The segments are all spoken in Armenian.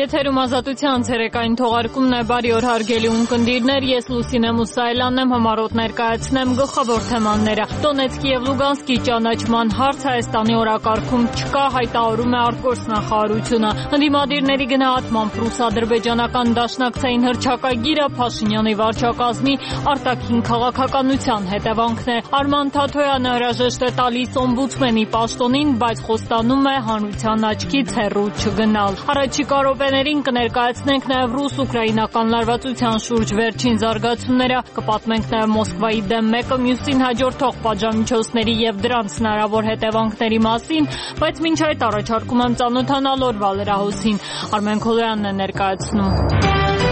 Եթերում Ազատության ցերեկային թողարկումն է, բարի օր հարգելի ունկնդիրներ, ես Լուսինե Մուսայելյանն եմ, համառոտ ներկայացնեմ գլխավոր թեմաները։ Դոնեցկի եւ Լուգանսկի ճանաչման հարց Հայաստանի օրակարգում չկա, հայտարարում է արտգործնախարարությունը։ Ընդդիմադիրների գնահատմամբ ռուս-ադրբեջանական դաշնակցային հռչակագիրը Փաշինյանի վարչակազմի արտաքին քաղաքականության հետևանքն է։ Արման Թաթոյանը հրաժեշտ է տալիս օմբուդսմենի պաշտոնին, բայց խոստանում է հանրության աչքից հեռու չգնալ։ Առաջիկա րոպեներին կներկայացնենք նաև ռուս-ուկրաինական լարվածության շուրջ վերջին զարգացումները, կպատմենք նաև Մոսկվայի դեմ մեկը մյուսին հաջորդող պատժամիջոցների եւ դրանց հնարավոր հետևանքների մասին, բայց մինչ այդ առաջարկում եմ ծանոթանալ օրվա լրահոսին։ Արմեն Քոլոյանն է ներկայացնում։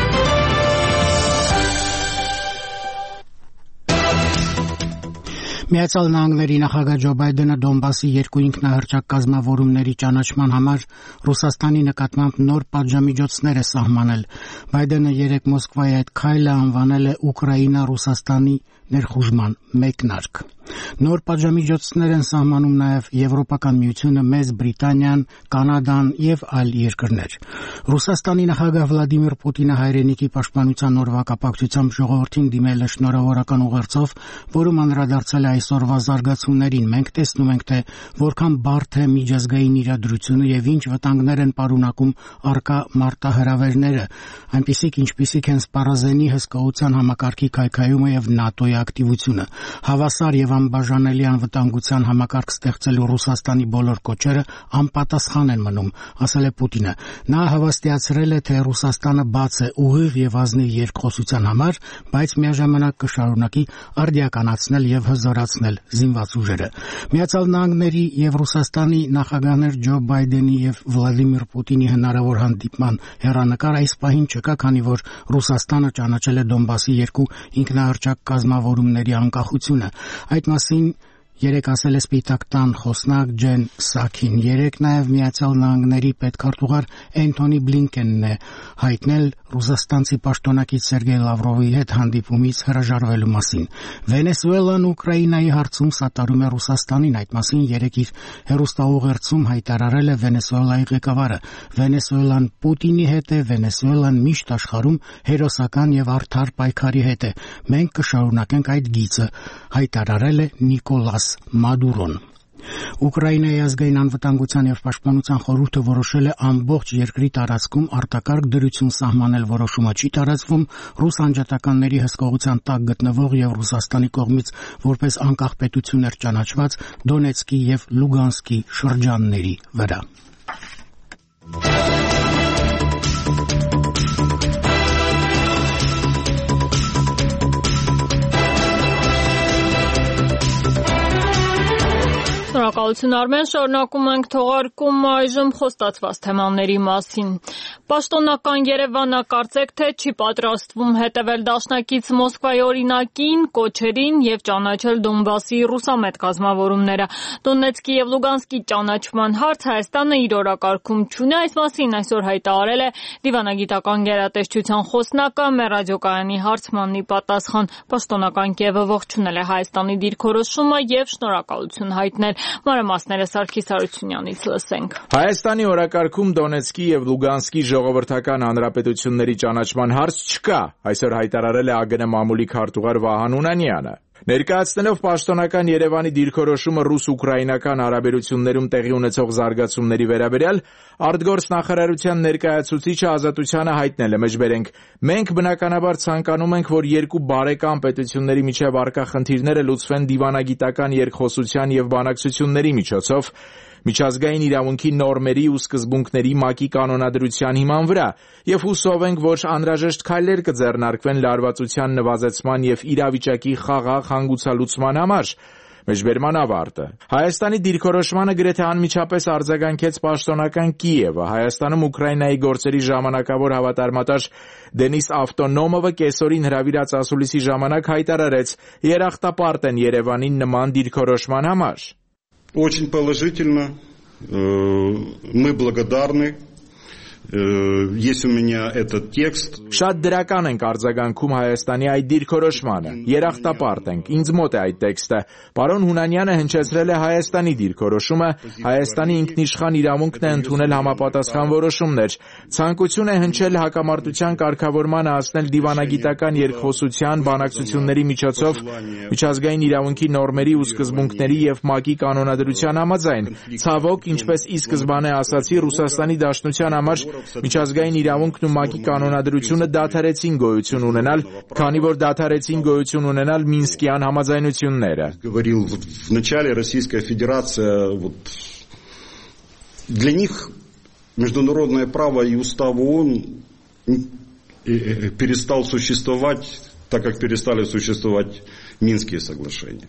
Միացյալ Նահանգների նախագահ Ջո Բայդենը Դոնբասի երկու ինքնահռչակ կազմավորումների ճանաչման համար Ռուսաստանի նկատմամբ նոր պատժամիջոցներ է սահմանել։ Բայդենը երեկ Մոսկվայի այդ քայլը անվանել է Ուկրաինա-Ռուսաստանի ներխուժման մեկնարկ։ Նոր պատժամիջոցներ են սահմանում նաև Եվրոպական միությունը, Մեծ Բրիտանիան, Կանադան եւ այլ երկրներ։ Ռուսաստանի նախագահ Վլադիմիր Պուտինը հայրենիքի պաշտպանության օրվա կապակցությամբ ժողովրդին դիմել է շնորհավորական ուղերձով, որում անդրադարձել է այսօրվա զարգացումներին։ Մենք տեսնում ենք, թե որքան բարդ է միջազգային իրադրությունը եւ ինչ վտանգներ են պարունակում առկա մարտահրավերները, այնպիսիք ինչպիսիք են սպառազենի հսկողության համակարգի քայքայումը եւ ՆԱՏՕ-ի ակտիվությունը։ Հավասար եւ անբաժանելի անվտանգության համակարգ ստեղծելու Ռուսաստանի բոլոր կոչերը անպատասխան են մնում, ասել է Պուտինը։ Նա հավաստիացրել է, թե Ռուսաստանը բաց է ուղիղ եւ ազնիվ երկխոսության համար, բայց միաժամանակ կշարունակի արդիականացնել եւ հզորացնել զինված ուժերը։ Միացյալ Նահանգների եւ Ռուսաստանի նախագահներ Ջո Բայդենի եւ Վլադիմիր Պուտինի հնարավոր հանդիպման հեռանկար այս պահին չկա, քանի որ Ռուսաստանը ճանաչել է Դոնբասի երկու ինքնահռչակ կազմավորումների անկախությունը։ Այդ մասին երեկ ասել է Սպիտակ տան խոսնակ Ջեն Սաքին։ Երեկ նաև Միացյալ Նահանգների պետքարտուղար Էնթոնի Բլինկենն է հայտնել ռուսաստանցի պաշտոնակից Սերգեյ Լավրովի հետ հանդիպումից հրաժարվելու մասին։ Վենեսուելան Ուկրաինայի հարցում սատարում է Ռուսաստանին, այդ մասին երեկ իր հեռուստաուղերձում հայտարարել է Վենեսուելայի ղեկավարը։ Վենեսուելան Պուտինի հետ է, Վենեսուելան միշտ աշխարհում հերոսական եւ արդար պայքարի հետ է։ Մենք կշարունակենք այդ գիծը, հայտարարել է Նիկոլաս Մադուրոն։ Ուկրաինայի ազգային անվտանգության եւ պաշտպանության խորհուրդը որոշել է ամբողջ երկրի տարածքում արտակարգ դրություն սահմանել։ Որոշումը չի տարածվում ռուս անջատականների հսկողության տակ գտնվող եւ Ռուսաստանի կողմից որպես անկախ պետություններ ճանաչված Դոնեցկի եւ Լուգանսկի շրջանների վրա։ Շնորհակալություն Արմեն, շարունակում ենք թողարկումը այժմ խոստացված թեմաների մասին։ Պաշտոնական Երևանը կարծեք թե չի պատրաստվում հետևել դաշնակից Մոսկվայի օրինակին, կոչերին եւ ճանաչել Դոնբասի ռուսամետ կազմավորումները։ Դոնեցկի եւ Լուգանսկի ճանաչման հարց Հայաստանը իր օրակարգում չունի, այս մասին այսօր հայտարարել է դիվանագիտական գերատեսչության խոսնակը մեր ռադիոկայանի հարցմանի պատասխան։ Պաշտոնական Կիևը ողջունել է Հայաստանի դիրքորոշումը եւ շնորհակալություն հայտնել։ Մանրամասները Սարգիս Հարությունյանից լսենք։ Հայաստանի օրակարգում Դոնեցկի եւ Լուգանսկի ժողովրդական հանրապետությունների ճանաչման հարց չկա, այսօր հայտարարել է ԱԳՆ մամուլի քարտուղար Վահան Ունանյանը։ Ներկայացնելով պաշտոնական Երևանի դիրքորոշումը ռուս-ուկրաինական հարաբերություններում տեղի ունեցող զարգացումների վերաբերյալ, արտգործնախարարության ներկայացուցիչը Ազատությանը հայտնել է մեջբերենք. մենք բնականաբար ցանկանում ենք, որ երկու բարեկամ պետությունների միջև առկա խնդիրները լուծվեն դիվանագիտական երկխոսության եւ բանակցությունների միջոցով, միջազգային իրավունքի նորմերի ու սկզբունքների ՄԱԿ-ի կանոնադրության հիման վրա եւ հուսով ենք, որ անհրաժեշտ քայլեր կձեռնարկվեն լարվածության նվազեցման եւ իրավիճակի խաղաղ հանգուցալուծման համար։ Մեջբերման ավարտը։ Հայաստանի դիրքորոշմանը գրեթե անմիջապես արձագանքեց պաշտոնական Կիևը։ Հայաստանում Ուկրաինայի գործերի ժամանակավոր հավատարմատար Դենիս Ավտոնոմովը կեսօրին հրավիրած ասուլիսի ժամանակ հայտարարեց. երախտապարտ են Երևանին նման դիրքորոշման համար։ Очень положительно. Мы благодарны Есть у меня этот текст. Շատ դրական ենք արձագանքում Հայաստանի այդ դիրքորոշմանը։ Երախտապարտ ենք։ Ինձ մոտ է այդ տեքստը։ Պարոն Հունանյանը հնչեցրել է Հայաստանի դիրքորոշումը, Հայաստանի ինքնիշխան իրավունքն է ընդունել համապատասխան որոշումներ։ Ցանկություն է հնչել հակամարտության կարգավորմանը հասնել դիվանագիտական երկխոսության, բանակցությունների միջոցով միջազգային իրավունքի նորմերի ու սկզբունքների եւ ՄԱԿ-ի կանոնադրության համաձայն։ Ցավոք, ինչպես ի սկզբանե ասացի, Ռուսաստանի Դաշնության համար միջազգային իրավունքն ու ՄԱԿ-ի կանոնադրությունը դադարեցին գոյություն ունենալ, քանի որ դադարեցին գոյություն ունենալ Մինսկյան համաձայնությունները։ Говорил в начале Российская Федерация, для них международное право и устав ООН перестал существовать, так как перестали существовать Минские соглашения.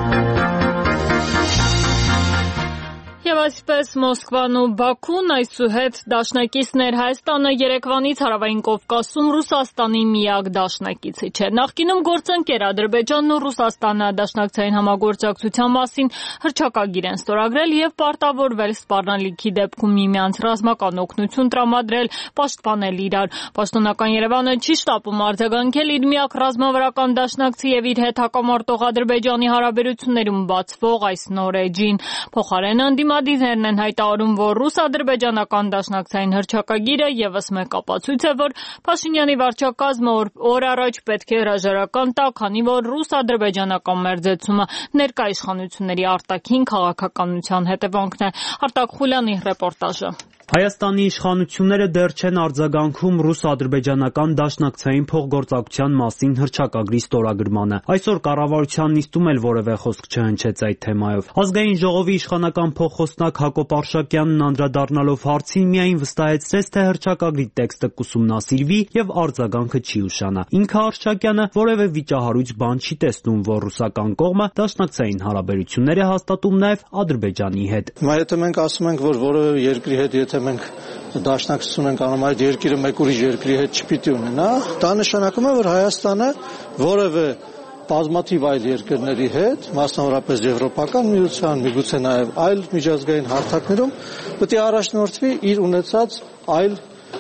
Եվ այսպես Մոսկվան ու Բաքուն այսուհետ դաշնակիցներ Հայաստանը երեկվանից Հարավային Կովկասում Ռուսաստանի միակ դաշնակիցը չէ։ Նախկինում գործընկեր Ադրբեջանն ու Ռուսաստանը դաշնակցային համագործակցության մասին հռչակագիր են ստորագրել եւ պարտավորվել սպառնալիքի դեպքում միմյանց ռազմական օգնություն տրամադրել, պաշտպանել իրար։ Պաշտոնական Երևանը չի շտապում արձագանքել իր միակ ռազմավարական դաշնակցի եւ իր հետ հակամարտող Ադրբեջանի հարաբերություններում բացվող այս նոր էջին։ Փոխարենը Դիմադիրներն են հայտարարում, որ ռուս-ադրբեջանական դաշնակցային հռչակագիրը եւս մեկ ապացույց է, որ Փաշինյանի վարչակազմը օր առաջ պետք է հրաժարական տա, քանի որ ռուս-ադրբեջանական մերձեցումը ներկա իշխանությունների արտաքին քաղաքականության հետևանքն է։ Արտակ Խուլյանի ռեպորտաժը։ Հայաստանի իշխանությունները դեռ չեն արձագանքում ռուս-ադրբեջանական դաշնակցային փոխգործակցության մասին հռչակագրի ստորագրմանը։ Այսօր կառավարության նիստում էլ որևէ խոսք չհնչեց այդ թեմայով։ Ազգային ժողովի իշխանական փոխխոսնակ Հակոբ Արշակյանն անդրադառնալով հարցին միայն վստահեցրեց, թե հռչակագրի տեքստը կուսումնասիրվի եւ արձագանքը չի ուշանա։ Ինքը Արշակյանը որևէ վիճահարույց բան չի տեսնում, որ ռուսական կողմը դաշնակցային հարաբերություններ է հաստատում նաեւ Ադրբեջանի հետ։ Եթե մենք ասում ենք, որ որևէ երկրի հետ եթե մենք դաշնակցություն ենք անում, այդ երկիրը մեկ ուրիշ երկրի հետ չպիտի ունենա, դա նշանակում է, որ Հայաստանը որևէ բազմաթիվ այլ երկրների հետ, մասնավորապես Եվրոպական միության, միգուցե նաև այլ միջազգային հարթակներում պետք է առաջնորդվի իր ունեցած այլ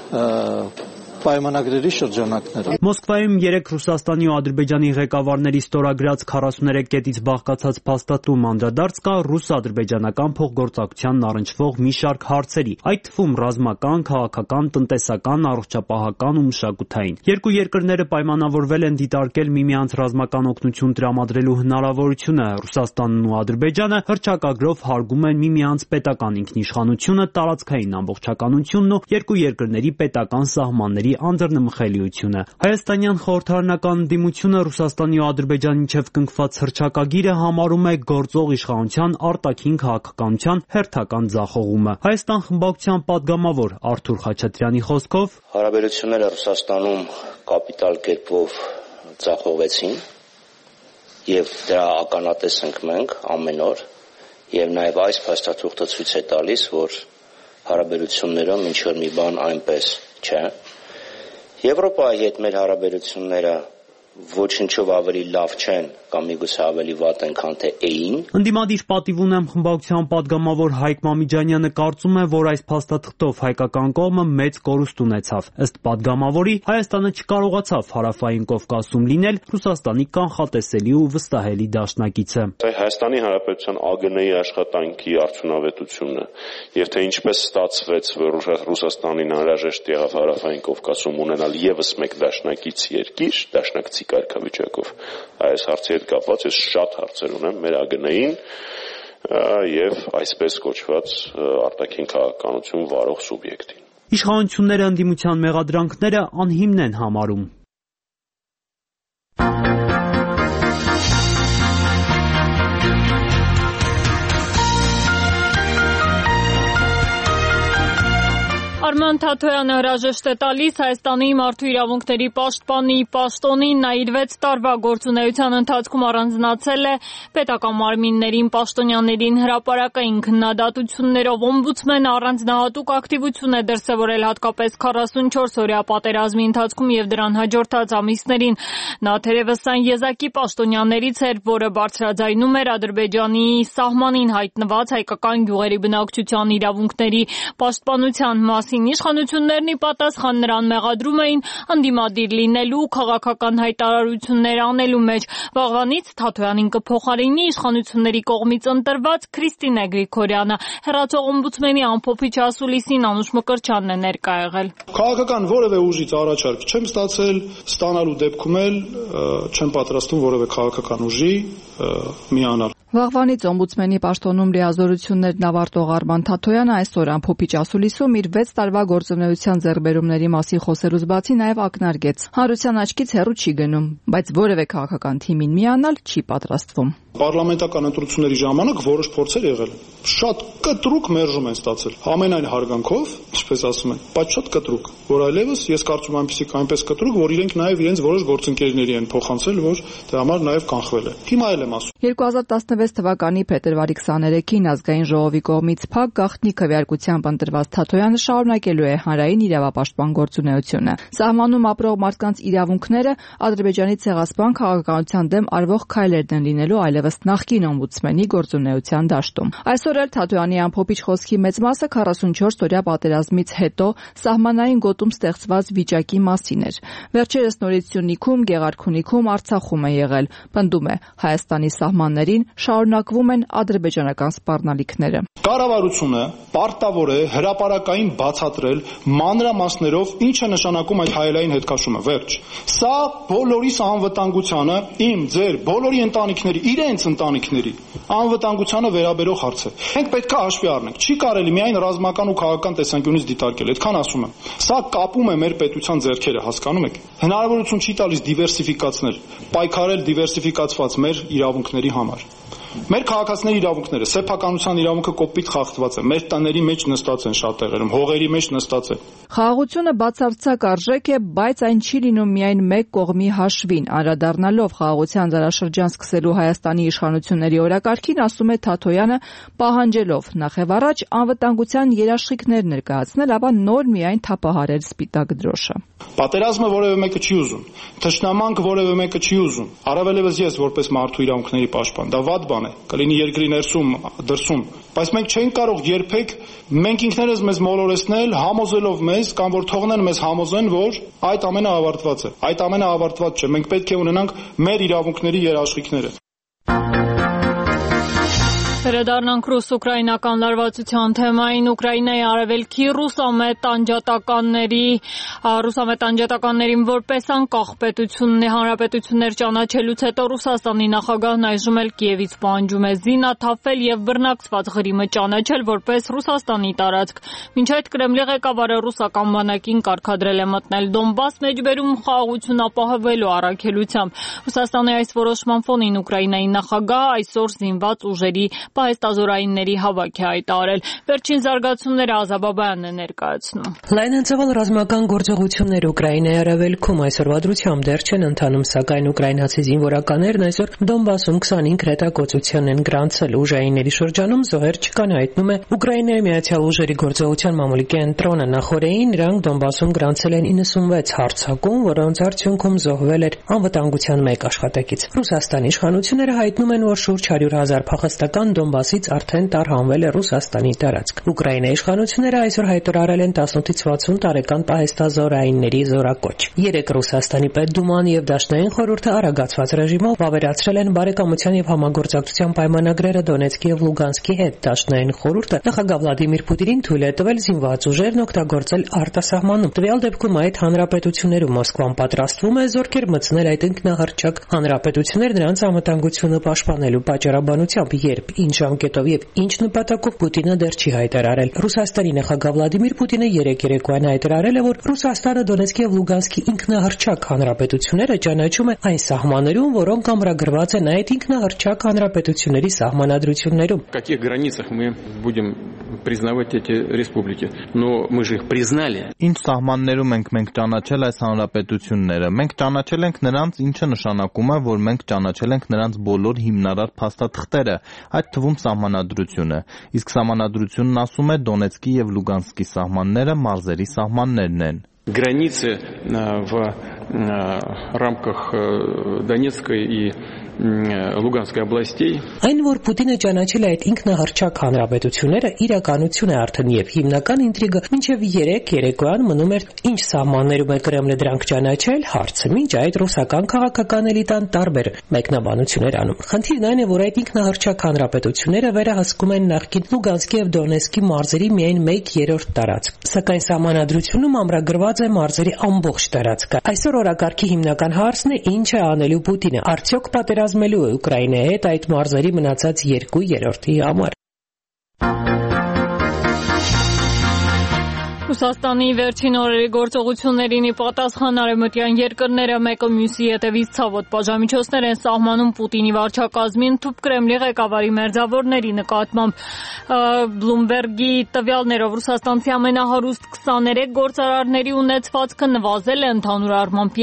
պայմանագրերի շրջանակներում։ Մոսկվայում 3 Ռուսաստանի ու Ադրբեջանի ղեկավարների ստորագրած 43 կետից բաղկացած փաստաթվում անդրադարձ կա ռուս-ադրբեջանական փոխգործակցությանն առնչվող մի շարք հարցերի, այդ թվում ռազմական, քաղաքական, տնտեսական, առողջապահական ու մշակութային։ Երկու երկրները պայմանավորվել են դիտարկել միմյանց ռազմական օգնություն տրամադրելու հնարավորությունը։ Ռուսաստանն ու Ադրբեջանը հռչակագրով հարգում են միմյանց պետական ինքնիշխանությունը, տարածքային ամբողջականությունն ու երկու երկրների պետական սահմանների անձեռնմխելիությունը։ Հայաստանյան խորհրդարանական ընդդիմությունը Ռուսաստանի ու Ադրբեջանի միջև կնքված հռչակագիրը համարում է գործող իշխանության արտաքին քաղաքականության հերթական ձախողումը։ Հայաստան խմբակցության падգամավոր Արթուր Խաչատրյանի խոսքով հարաբերությունները Ռուսաստանում կապիտալ կերպով ձախողվեցին եւ դրա ականատես ենք մենք ամեն օր եւ նաեւ այս փաստաթուղթը ցույց է տալիս, որ հարաբերություններում ինչ որ մի բան այնպես չէ։ Եվրոպայի հետ մեր հարաբերությունները ոչինչով ավելի լավ չեն կամ միգուցե ավելի վատ են, քան թե էին։ Ընդդիմադիր պատիվ ունեմ խմբակցության падգամավոր Հայկ Մամիջանյանը կարծում է, որ այս փաստաթղթով հայկական կողմը մեծ կորուստ ունեցավ։ Ըստ падգամավորի, Հայաստանը չկարողացավ Հարավային Կովկասում լինել Ռուսաստանի կանխատեսելի ու վստահելի դաշնակիցը։ Հայաստանի Հանրապետության ԱԳՆ-ի աշխատանքի արդյունավետությունը եւ թե ինչպես ստացվեց, որ Ռուսաստանին անհրաժեշտ եղավ Հարավային Կովկասում ունենալ եւս մեկ դաշնակից երկիր, դաշնակցի կարգավիճակով, այս հարցի հետ կապված ես շատ հարցեր ունեմ մեր ԱԳՆ-ին եւ այսպես կոչված արտաքին քաղաքականություն վարող սուբյեկտին։ Իշխանությունները ընդդիմության մեղադրանքները անհիմն են համարում։ Արման Թաթոյանը հրաժեշտ է տալիս Հայաստանի մարդու իրավունքների պաշտպանի պաշտոնին, նա իր 6 տարվա գործունեության ընթացքում առանձնացել է պետական մարմիններին, պաշտոնյաներին հրապարակային քննադատություններով, օմբուդսմենը առանձնահատուկ ակտիվություն է դրսևորել հատկապես 44-օրյա պատերազմի ընթացքում եւ դրան հաջորդած ամիսներին։ Նա թերևս այն եզակի պաշտոնյաներից էր, որը բարձրաձայնում էր Ադրբեջանի սահմանին հայտնված հայկական գյուղերի բնակչության իրավունքների պաշտպանության մասին Նախկին իշխանություններն ի պատասխան նրան մեղադրում էին անդիմադիր լինելու, քաղաքական հայտարարություններ անելու մեջ։ Վաղվանից Թաթոյանին կփոխարինի իշխանությունների կողմից ընտրված Քրիստինե Գրիգորյանը։ Հեռացող օմբուդսմենի ամփոփիչ ասուլիսին Անուշ Մկրտչյանն է ներկա եղել։ Քաղաքական որևէ ուժից առաջարկ չեմ ստացել, ստանալու դեպքում էլ չեմ պատրաստվում որևէ քաղաքական ուժի միանալ։ Վաղվանից օմբուդսմենի պաշտոնում լիազորություններն ավարտող Արման Թաթոյանը այսօր ամփոփիչ ասուլիսում իր 6 տարվա գործունեության ձեռքբերումների մասին խոսելուց բացի նաև ակնարկեց. հանրության աչքից հեռու չի գնում, բայց որևէ քաղաքական թիմին միանալ չի պատրաստվում։ Պարլամենտական ընտրությունների ժամանակ որոշ փորձեր եղել։ Շատ կտրուկ մերժում են ստացել։ Ամենայն հարգանքով, ինչպես ասում են, բայց շատ կտրուկ, որ այլևս ես կարծում եմ այնպես կտրուկ, որ իրենք նաև իրենց որոշ գործընկերների են փոխանցել, որ դրա համար նաև կանխվել է։ Հիմա էլ եմ ասում։ 2016 թվականի փետրվարի 23-ին ազգային ժողովի կողմից փակ գաղտնի քվեարկությամբ ընտրված Թաթոյանը շարունակելու է հանրային իրավապաշտպան գործունեությունը։ Սահմանում ապրող մարդկանց իրավունքները Ադրբեջանի ցեղասպան քաղաքականության դեմ արվող քայլերն են լինելու այլևս նախկին օմբուդսմենի գործունեության դաշտում։ Այսօր էլ Թաթոյանի ամփոփիչ խոսքի մեծ մասը 44-օրյա պատերազմից հետո սահմանային գոտում ստեղծված վիճակի մասին էր։ Վերջերս նորից Սյունիքում, Գեղարքունիքում, Արցախում է եղել։ Պնդում է, Հայաստանի սահմաններին շարունակվում են ադրբեջանական սպառնալիքները։ Կառավարությունը պարտավոր է հրապարակային բացատրել մանրամասներով ինչ է նշանակում այդ հայելային հետքաշումը։ Վերջ։ Սա բոլորիս անվտանգությանը, իմ, ձեր, բոլորի ընտանիքների, իրենց ընտանիքների անվտանգությանը վերաբերող հարց է։ Մենք պետք է հաշվի առնենք։ Չի կարելի միայն ռազմական ու քաղաքական տեսանկյունից դիտարկել, այդքան ասում եմ։ Սա կապում է մեր պետության ձեռքերը, հասկանում եք։ Հնարավորություն չի տալիս դիվերսիֆիկացնել, պայքարել դիվերսիֆիկացված մեր իրավունքների համար։ Մեր քաղաքացիների իրավունքները, սեփականության իրավունքը կոպիտ խախտված է։ Մեր տների մեջ նստած են շատ տեղերում, հողերի մեջ նստած են։ Խաղաղությունը բացարձակ արժեք է, բայց այն չի լինում միայն մեկ կողմի հաշվին։ Անդրադառնալով խաղաղության դարաշրջան սկսելու Հայաստանի իշխանությունների օրակարգին, ասում է Թաթոյանը, պահանջելով նախևառաջ անվտանգության երաշխիքներ ներկայացնել, ապա նոր միայն թափահարել սպիտակ դրոշը։ Պատերազմը որևէ մեկը չի ուզում, թշնամանք որևէ մեկը չի ուզում, առավելևս ես որպես մարդու իրավունքների պաշտպան, դա վատ բան է, կլինի երկրի ներսում, դրսում, բայց մենք չենք կարող երբեք մենք ինքներս մեզ մոլորեցնել, համոզելով մեզ կամ որ թողնեն մեզ համոզեն, որ այդ ամենը ավարտված է։ Այդ ամենը ավարտված չէ, մենք պետք է ունենանք մեր իրավունքների երաշխիքները։ Վերադառնանք ռուս-ուկրաինական լարվածության թեմային։ Ուկրաինայի արևելքի ռուսամետ անջատականներին որպես անկախ հանրապետություններ ճանաչելուց հետո Ռուսաստանի նախագահն այժմ էլ Կիևից պահանջում է զինաթափվել եւ բռնակցված Ղրիմը ճանաչել որպես Ռուսաստանի տարածք։ Մինչ այդ Կրեմլի ղեկավարը ռուսական բանակին կարգադրել է մտնել Դոնբաս մեջբերում խաղաղություն ապահովելու առաքելությամբ։ Ռուսաստանի այս որոշման ֆոնին Ուկրաինայի նախագահը այսօր զինված ուժերի պահեստազորայինների հավաք է հայտարարել։ Վերջին զարգացումները Ազաբաբյանն է ներկայացնում։ Լայնանցավալ ռազմական գործողություններ Ուկրաինայի արևելքում այսօրվա դրությամբ դեռ չեն ընթանում, սակայն ուկրաինացի զինվորականներն այսօր Դոնբասում 25 հրետակոծության են գրանցել։ Ուժայինների շրջանում զոհեր չկան, հայտնում է Ուկրաինայի Միացյալ ուժերի գործողության մամուլի կենտրոնը։ Նախորդին նրանք Դոնբասում գրանցել են 96 հարձակում, որոնց արդյունքում զոհվել էր անվտանգության 1 աշխատակից։ Ռուսաստանի իշխանությունները հայտնում են, որ շուրջ 100,000 փախստական Դոնբասից արդեն տարհանվել է Ռուսաստանի տարածք։ Ուկրաինայի իշխանությունները այսօր հայտարարել են 18-ից 60 տարեկան պահեստազորայինների զորակոչ։ Երեք Ռուսաստանի Պետդուման եւ Դաշնային խորհուրդը արագացված ռեժիմով վավերացրել են բարեկամության եւ համագործակցության պայմանագրերը Դոնեցկի եւ Լուգանսկի հետ։ Դաշնային խորհուրդը նախագահ Վլադիմիր Պուտինին թույլ է տվել զինված ուժերն օգտագործել արտասահմանում։ Տվյալ դեպքում այդ հանրապետություններում Մոսկվան պատրաստվում է զորքեր մտցնել այդ ինքնահռչակ հանրապետություններ նրանց անվտանգությունը պաշտպանելու պատճառաբանությամբ, երբ ինչ ժամկետով եւ ինչ նպատակով Պուտինը դեռ չի հայտարարել։ Ռուսաստանի նախագահ Վլադիմիր Պուտինը երեկոյան հայտարարել է, որ Ռուսաստանը Դոնեցկի եւ Լուգանսկի ինքնահռչակ հանրապետությունները ճանաչում է այն սահմաններում, որոնք ամրագրված են այդ ինքնահռչակ հանրապետությունների սահմանադրություններում։ В каких границах мы будем признавать эти республики? Но мы же их признали. Ինչ սահմաններում ենք մենք ճանաչել այս հանրապետությունները։ Մենք ճանաչել ենք նրանց, ինչը նշանակում է, որ մենք ճանաչել ենք նրանց բոլոր հիմնարար փաստաթղթերը, այդ թվում սահմանադրությունը։ Իսկ սահմանադրությունն ասում է Դոնեցկի եւ Լուգանսկի սահմանները մարզերի սահմաններն են։ Границы в рамках Донецкой и Луганской областей. Այն, որ Պուտինը ճանաչել է այդ ինքնահռչակ հանրապետությունները, իրականություն է արդեն եւ հիմնական ինտրիգը մինչեւ 3 երեկոյան մնում էր ինչ սահմաններում է Կրեմլը դրանք ճանաչել, հարցը մինչ այդ ռուսական քաղաքական էլիտան տարբեր մեկնաբանություններ անում։ Խնդիրն այն է, որ այդ ինքնահռչակ հանրապետությունները վերահսկում են նախկին Լուգանսկի եւ Դոնեցկի մարզերի միայն 1/3 տարածք, սակայն սահմանադրությունում ամրագրված է մարզերի ամբողջ տարածքը։ Այսօր օրակարգի հիմնական հարցն է ինչ է անելու Պուտինը, արդյոք պատերազմելու է Ուկրաինայի հետ այդ մարզերի մնացած 2/3-ի համար։ Ռուսաստանի վերջին օրերի գործողություններին ի պատասխան արևմտյան երկրները մեկը մյուսի հետևից ցավոտ պատժամիջոցներ են սահմանում Պուտինի վարչակազմին թուփ Կրեմլի ղեկավարի մերձավորների նկատմամբ։ Բլումբերգի տվյալներով Ռուսաստանցի ամենահարուստ 23 գործարարների ունեցվածքը նվազել է ընդհանուր առմամբ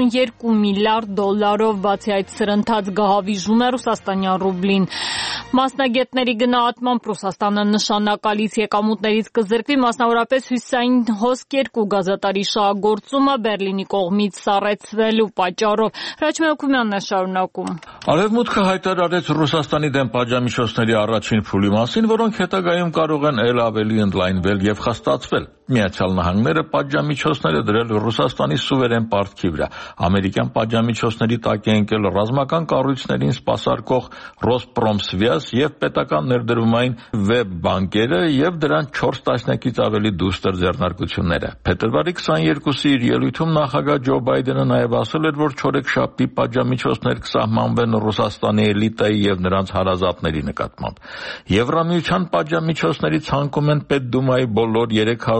32 միլիարդ դոլարով, բացի այդ սրընթաց գահավիժում է ռուսաստանյան ռուբլին։ Մասնագետների գնահատմամբ Ռուսաստանը նշանակալից եկամուտներից կզրկվի, մասնավորապես հյուսիսային հոսք 2 գազատարի շահագործումը Բերլինի կողմից սառեցվելու պատճառով։ Հրաչ Մելքումյանն է շարունակում։ Արևմուտքը հայտարարեց Ռուսաստանի դեմ պատժամիջոցների առաջին փուլի մասին, որոնք հետագայում կարող են ել ավելի ընդլայնվել եւ խստացվել։ Միացյալ Նահանգները պատժամիջոցներ է դրել Ռուսաստանի սուվերեն պարտքի վրա։ Ամերիկյան պատժամիջոցների տակ է ընկել ռազմական կառույցներին սպասարկող Ռոսպրոմսվիազ եւ պետական ներդրումային վեբ բանկերը եւ դրան 4 տասնյակից ավելի դուստր ձեռնարկությունները։ Փետրվարի 22-ի իր ելույթում նախագահ Ջո Բայդենը նաեւ ասել էր, որ չորեքշաբթի պատժամիջոցներ կսահմանվեն Ռուսաստանի էլիտայի եւ նրանց հարազատների նկատմամբ։ Եվրամիության պատժամիջոցների ցանկում են Պետդումայի բոլոր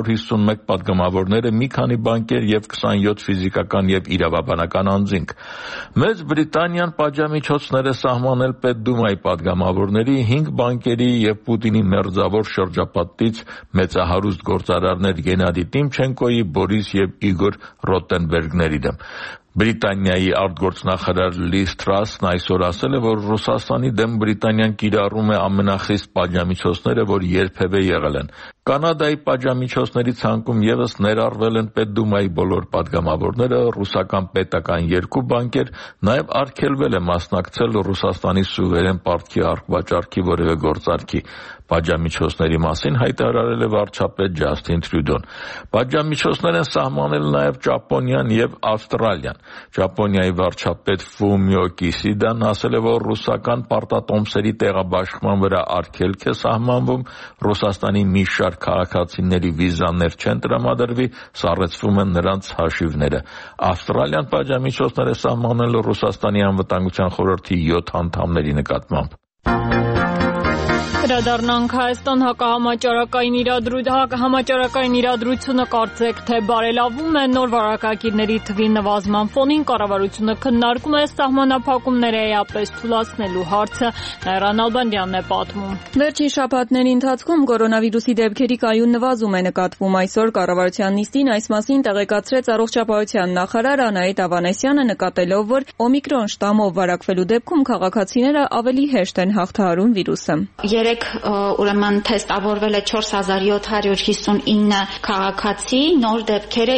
351 падգամավորները, մի քանի բանկեր եւ 27 ֆիզիկական եւ իրավաբանական անձինք։ Մեծ Բրիտանիան պատժամիջոցներ է սահմանել Պետդումայի падգամավորների, 5 բանկերի եւ Պուտինի մերձավոր շրջապատից մեծահարուստ գործարարներ Գենադի Տիմչենկոյի, Բորիս եւ Իգոր Ռոտենբերգների դեմ։ Բրիտանիայի արտգործնախարար Լիզ Թրասն այսօր ասել է, որ Ռուսաստանի դեմ Բրիտանիան կիրառում է ամենախիստ պատժամիջոցները, որ երբևէ եղել են։ Կանադայի պատժամիջոցների ցանկում եւս ներառվել են Պետդումայի բոլոր падգամավորները, ռուսական պետական 2 բանկեր, նաեւ արգելվել է մասնակցել Ռուսաստանի սուվերեն պարտքի արգվաճառքի որևէ գործարքի։ Պատժամիջոցների մասին հայտարարել է վարչապետ Ջասթին Տրյուդոն։ Պատժամիջոցներ են սահմանել նաեւ Ճապոնիան եւ Ավստրալիան։ Ճապոնիայի վարչապետ Ֆումիո Կիսիդան ասել է, որ ռուսական պարտատոմսերի տեղաբաշխման վրա արգելք է սահմանվում, Ռուսաստանի մի շարք քաղաքացիների վիզաներ չեն տրամադրվի, սառեցվում են նրանց հաշիվները։ Ավստրալիան պատժամիջոցներ է սահմանել Ռուսաստանի անվտանգության խորհրդի 7 անդամների նկատմամբ։ Վերադառնանք Հայաստան համաճարակային իրադրությունը կարծեք թե բարելավում է նոր վարակագիրների թվի նվազման ֆոնին, կառավարությունը քննարկում է սահմանափակումները էապես թուլացնելու հարցը, Նաիրա Նալբանդյանն է պատմում։ Վերջին շաբաթների ընթացքում կորոնավիրուսի դեպքերի կայուն նվազում է նկատվում։ Այսօր կառավարության նիստին այս մասին տեղեկացրեց առողջապահության նախարար Անահիտ Ավանեսյանը, նկատելով, որ օմիկրոն շտամով վարակվելու դեպքում քաղաքացիները ավելի հեշտ են հաղթահարում վիրուսը։ Ուրեմն թեստավորվել է 4759 քաղաքացի, նոր դեպքերը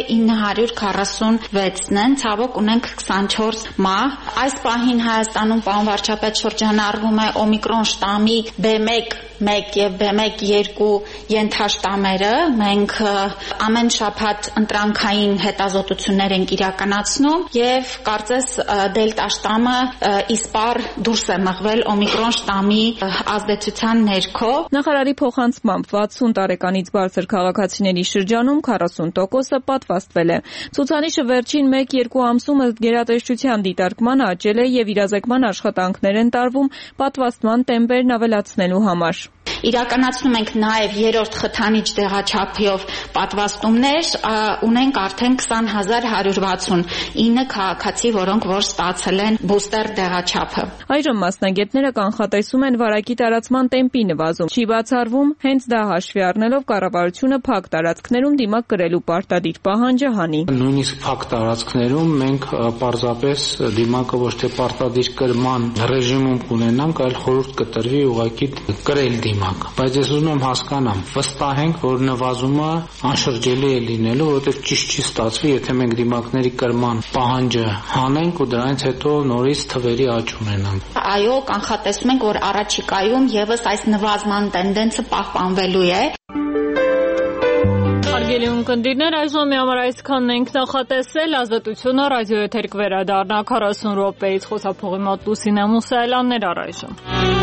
946-ն են, ցավոք ունենք 24 մահ։ Այս պահին Հայաստանում, պարոն վարչապետ, շրջանառվում է օմիկրոն շտամի B1 եւ B1-2 ենթաշտամերը։ Մենք ամեն շաբաթ ընտրանքային հետազոտություններ ենք իրականացնում եւ կարծես դելտա շտամը իսպառ դուրս է մղվել օմիկրոն շտամի ազդեցության ներքո։ Նախարարի փոխանցմամբ 60 տարեկանից բարձր քաղաքացիների շրջանում 40%-ը պատվաստվել է։ Ցուցանիշը վերջին 1-2 ամսում գերատեսչության դիտարկման աճել է եւ իրազեկման աշխատանքներ են տարվում պատվաստման տեմպերն ավելացնելու համար։ Իրականացնում ենք նաև երրորդ խթանիչ դեղաչափով պատվաստումներ, ունենք արդեն 20169 քաղաքացի, որոնք որ ստացել են բուստեր դեղաչափը։ Այժմ մասնագետները կանխատեսում են վարակի տարածման տեմպի նվազում։ Չի բացառվում հենց դա հաշվի առնելով կառավարությունը փակ տարածքներում դիմակ կրելու պարտադիր պահանջը հանի։ Նույնիսկ փակ տարածքներում մենք պարզապես դիմակը ոչ թե պարտադիր կրման ռեժիմում կունենանք, այլ խորհուրդ կտրվի ուղղակի կրել դիմակ։ ժամանակ, բայց ես ուզում եմ հասկանամ, վստահենք, որ նվազումը անշրջելի է լինելու, որովհետև ճիշտ չի ստացվի, եթե մենք դիմակների կրման պահանջը հանենք ու դրանից հետո նորից թվերի աճ ունենանք։ Այո, կանխատեսում ենք, որ առաջիկայում եւս այս նվազման տենդենսը պահպանվելու է։ Հարգելի ունկնդիրներ, այսօր մի համար այսքանն ենք նախատեսել, Ազատությունը ռադիոեթեր կվերադառնա 40 րոպեից, խոսափողի մոտ Լուսինե Մուսայելյաններ առայժմ։